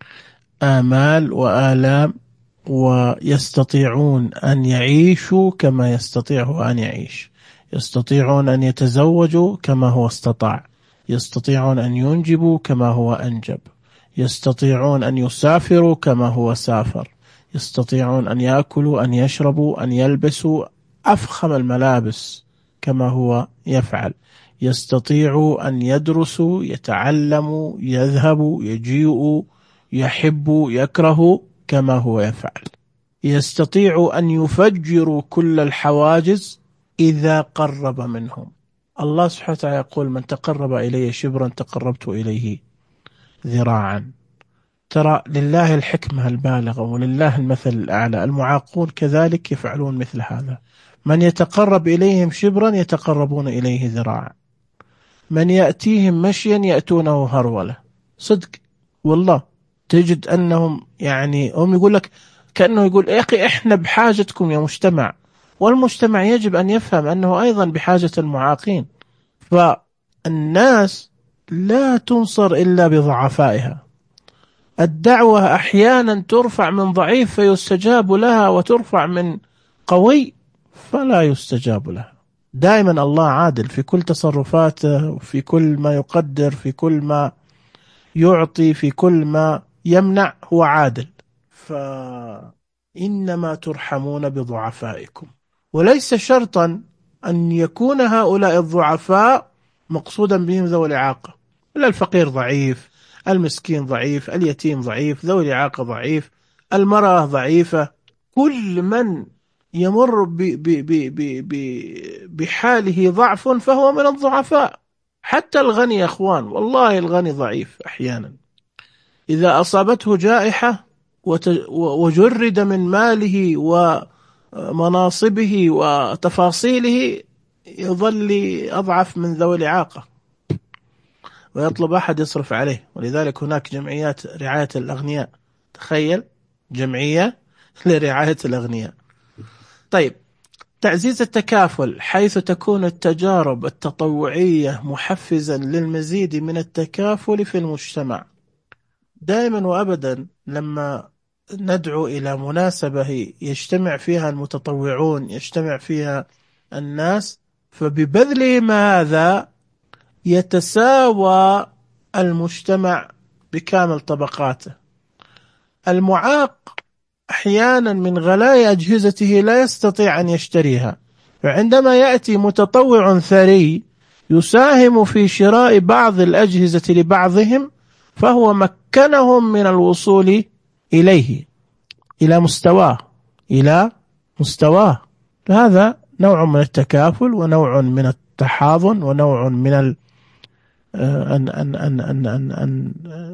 وآلام، ويستطيعون أن يعيشوا كما يستطيع هو أن يعيش، يستطيعون أن يتزوجوا كما هو استطاع، يستطيعون أن ينجبوا كما هو أنجب، يستطيعون أن يسافروا كما هو سافر، يستطيعون أن يأكلوا، أن يشربوا، أن يلبسوا أفخم الملابس كما هو يفعل، يستطيعوا أن يدرسوا، يتعلموا، يذهبوا، يجيئوا، يحبوا، يكرهوا كما هو يفعل، يستطيعوا أن يفجروا كل الحواجز إذا قرب منهم. الله سبحانه وتعالى يقول من تقرب إلي شبرا تقربت إليه ذراعا. ترى لله الحكمة البالغة ولله المثل الأعلى. المعاقون كذلك يفعلون مثل هذا، من يتقرب إليهم شبرا يتقربون إليه ذراعا، من يأتيهم مشيا يأتونه هرولة. صدق والله، تجد أنهم يعني هم يقول لك كأنه يقول يا أخي إحنا بحاجتكم يا مجتمع، والمجتمع يجب أن يفهم أنه أيضا بحاجة المعاقين. فالناس لا تنصر إلا بضعفائها. الدعوة أحيانا ترفع من ضعيف فيستجاب لها، وترفع من قوي فلا يستجاب لها. دائما الله عادل في كل تصرفاته، في كل ما يقدر، في كل ما يعطي، في كل ما يمنع، هو عادل. فإنما ترحمون بضعفائكم. وليس شرطا أن يكون هؤلاء الضعفاء مقصودا بهم ذوي الإعاقة، لا، الفقير ضعيف، المسكين ضعيف، اليتيم ضعيف، ذوي الإعاقة ضعيف، المرأة ضعيفة، كل من يمر بحاله ضعف فهو من الضعفاء. حتى الغني يا أخوان، والله الغني ضعيف أحيانا، إذا أصابته جائحة وجرد من ماله ومناصبه وتفاصيله يظل أضعف من ذوي الإعاقة ويطلب أحد يصرف عليه. ولذلك هناك جمعيات رعاية الأغنياء، تخيل، جمعية لرعاية الأغنياء. طيب، تعزيز التكافل حيث تكون التجارب التطوعية محفزا للمزيد من التكافل في المجتمع. دائما وأبدا لما ندعو إلى مناسبة يجتمع فيها المتطوعون، يجتمع فيها الناس، فببذلهم هذا يتساوى المجتمع بكامل طبقاته. المعاق أحيانا من غلاء أجهزته لا يستطيع أن يشتريها، فعندما يأتي متطوع ثري يساهم في شراء بعض الأجهزة لبعضهم، فهو مكنهم من الوصول إليه، إلى مستواه. هذا نوع من التكافل ونوع من التحاضن ونوع من أن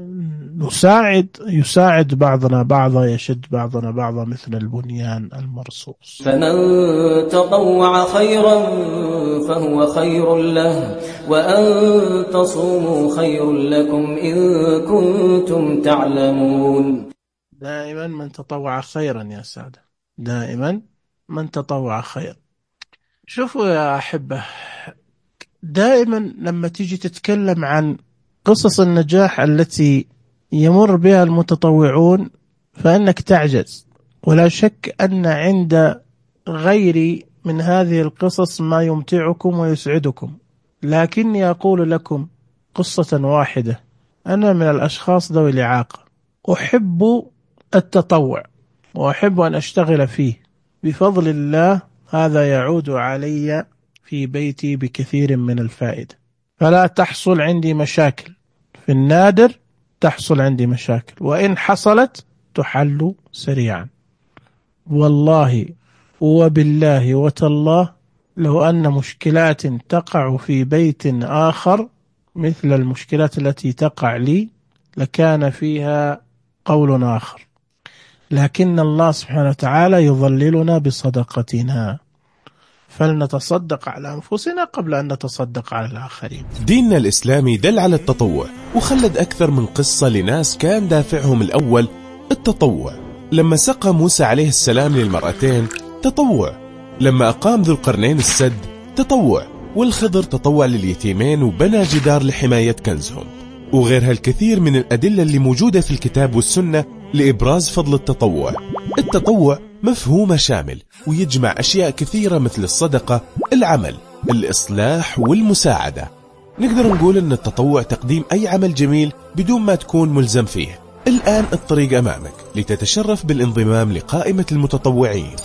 يساعد بعضنا بعضا، يشد بعضنا بعضا مثل البنيان المرصوص. فمن تطوع خيرا فهو خير له، وأن تصوموا خير لكم إن كنتم تعلمون. دائما من تطوع خيرا يا سادة، دائما من تطوع خيرا. شوفوا يا أحبة، دائما لما تيجي تتكلم عن قصص النجاح التي يمر بها المتطوعون فإنك تعجز. ولا شك أن عند غيري من هذه القصص ما يمتعكم ويسعدكم، لكني أقول لكم قصة واحدة. أنا من الأشخاص ذوي الإعاقة، أحب التطوع وأحب أن أشتغل فيه. بفضل الله هذا يعود علي في بيتي بكثير من الفائدة، فلا تحصل عندي مشاكل. في النادر تحصل عندي مشاكل، وإن حصلت تحل سريعا. والله وبالله وتالله لو أن مشكلات تقع في بيت آخر مثل المشكلات التي تقع لي لكان فيها قول آخر، لكن الله سبحانه وتعالى يظللنا بصدقتنا، فلنتصدق على أنفسنا قبل أن نتصدق على الآخرين. ديننا الإسلامي دل على التطوع، وخلد أكثر من قصة لناس كان دافعهم الأول التطوع. لما سقى موسى عليه السلام للمرأتين تطوع، لما أقام ذو القرنين السد تطوع، والخضر تطوع لليتيمين وبنى جدار لحماية كنزهم، وغيرها الكثير من الأدلة اللي موجودة في الكتاب والسنة لإبراز فضل التطوع. التطوع مفهوم شامل ويجمع أشياء كثيرة مثل الصدقة، العمل، الإصلاح والمساعدة. نقدر نقول أن التطوع تقديم أي عمل جميل بدون ما تكون ملزم فيه. الآن الطريق أمامك لتتشرف بالانضمام لقائمة المتطوعين.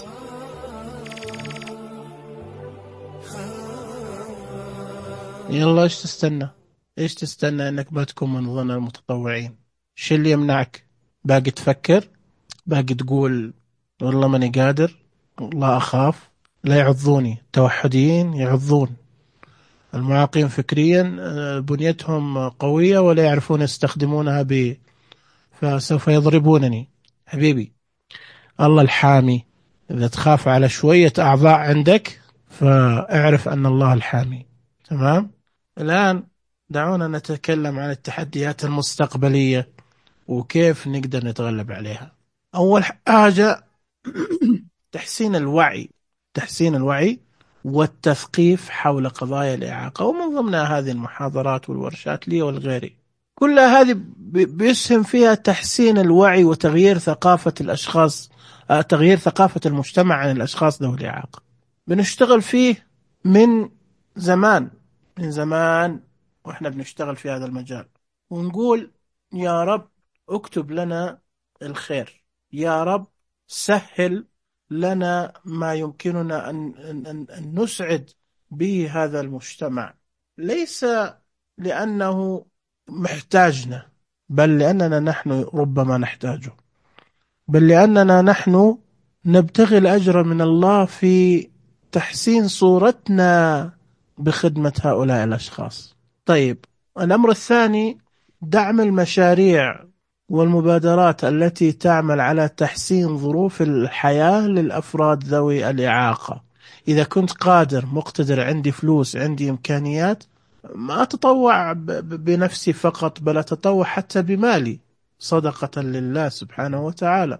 يلا إيش تستنى أنك ما تكون من ضمن المتطوعين؟ شو اللي يمنعك؟ باقي تفكر؟ باقي تقول والله ماني قادر، والله أخاف، لا يعضوني، توحديين يعضون، المعاقين فكريا بنيتهم قوية ولا يعرفون يستخدمونها فسوف يضربونني. حبيبي، الله الحامي. إذا تخاف على شوية أعضاء عندك فاعرف أن الله الحامي. تمام؟ الآن دعونا نتكلم عن التحديات المستقبلية وكيف نقدر نتغلب عليها. أول حاجة تحسين الوعي والتثقيف حول قضايا الإعاقة، ومن ضمنها هذه المحاضرات والورشات لي والغيري. كل هذه بيسهم فيها تحسين الوعي وتغيير ثقافة الأشخاص، تغيير ثقافة المجتمع عن الأشخاص ذوي الإعاقة. بنشتغل فيه من زمان وإحنا بنشتغل في هذا المجال، ونقول يا رب اكتب لنا الخير، يا رب سهل لنا ما يمكننا أن نسعد به هذا المجتمع، ليس لأنه محتاجنا بل لأننا نحن ربما نحتاجه، بل لأننا نحن نبتغي الأجر من الله في تحسين صورتنا بخدمة هؤلاء الأشخاص. طيب، الأمر الثاني دعم المشاريع والمبادرات التي تعمل على تحسين ظروف الحياة للأفراد ذوي الإعاقة. إذا كنت قادر مقتدر، عندي فلوس، عندي إمكانيات، ما أتطوع بنفسي فقط، بل أتطوع حتى بمالي صدقة لله سبحانه وتعالى.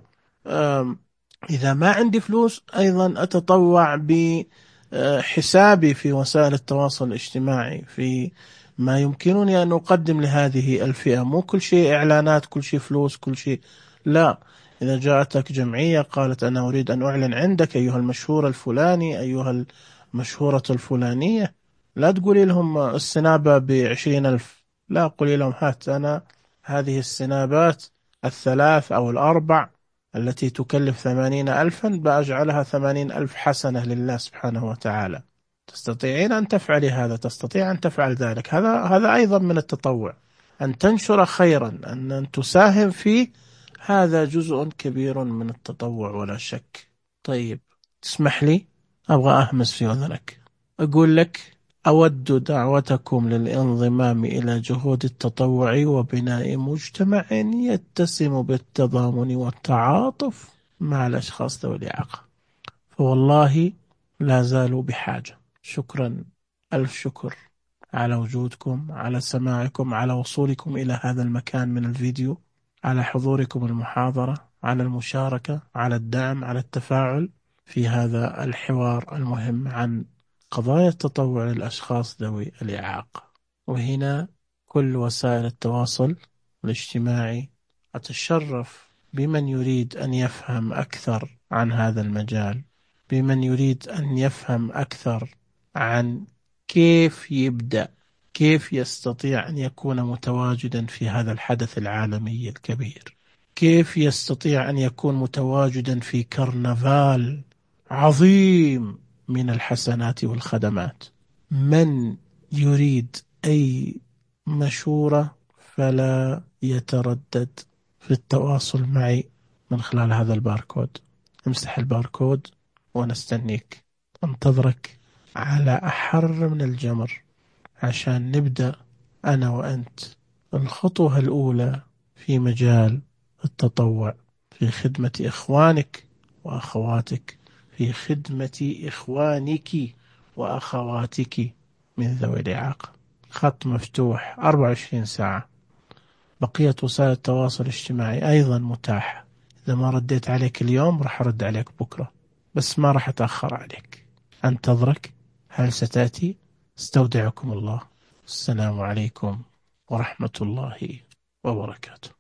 إذا ما عندي فلوس أيضا أتطوع بحسابي في وسائل التواصل الاجتماعي، في ما يمكنني أن أقدم لهذه الفئة. مو كل شيء إعلانات، كل شيء فلوس، كل شيء، لا. إذا جاءتك جمعية قالت أنا أريد أن أعلن عندك أيها المشهور الفلاني، أيها المشهورة الفلانية، لا تقولي لهم السنابة ب20,000، لا، قولي لهم هات أنا هذه السنابات الثلاث أو الأربع التي تكلف 80,000 بأجعلها 80,000 حسنة لله سبحانه وتعالى. تستطيعين أن تفعلي هذا، تستطيع أن تفعل ذلك. هذا أيضا من التطوع، أن تنشر خيرا، أن تساهم فيه، هذا جزء كبير من التطوع ولا شك. طيب، تسمح لي أبغى أهمس في أذنك، أقول لك أود دعوتكم للانضمام إلى جهود التطوع وبناء مجتمع يتسم بالتضامن والتعاطف مع الأشخاص ذوي الإعاقة، فوالله لا زالوا بحاجة. شكرا، ألف شكر على وجودكم، على سماعكم، على وصولكم إلى هذا المكان من الفيديو، على حضوركم المحاضرة، على المشاركة، على الدعم، على التفاعل في هذا الحوار المهم عن قضايا التطوع للأشخاص ذوي الإعاقة. وهنا كل وسائل التواصل الاجتماعي أتشرف بمن يريد أن يفهم أكثر عن هذا المجال، بمن يريد أن يفهم أكثر عن كيف يبدأ، كيف يستطيع أن يكون متواجدا في هذا الحدث العالمي الكبير، كيف يستطيع أن يكون متواجدا في كرنفال عظيم من الحسنات والخدمات. من يريد أي مشورة فلا يتردد في التواصل معي من خلال هذا الباركود. امسح الباركود ونستنيك، انتظرك على أحر من الجمر عشان نبدأ أنا وأنت الخطوة الأولى في مجال التطوع، في خدمة إخوانك وأخواتك، في خدمة إخوانك وأخواتك من ذوي الإعاقة. خط مفتوح 24 ساعة. بقية وسائل التواصل الاجتماعي أيضا متاحة، إذا ما رديت عليك اليوم راح أرد عليك بكرة، بس ما راح أتأخر عليك. أنتظرك، هل ستأتي؟ استودعكم الله، السلام عليكم ورحمة الله وبركاته.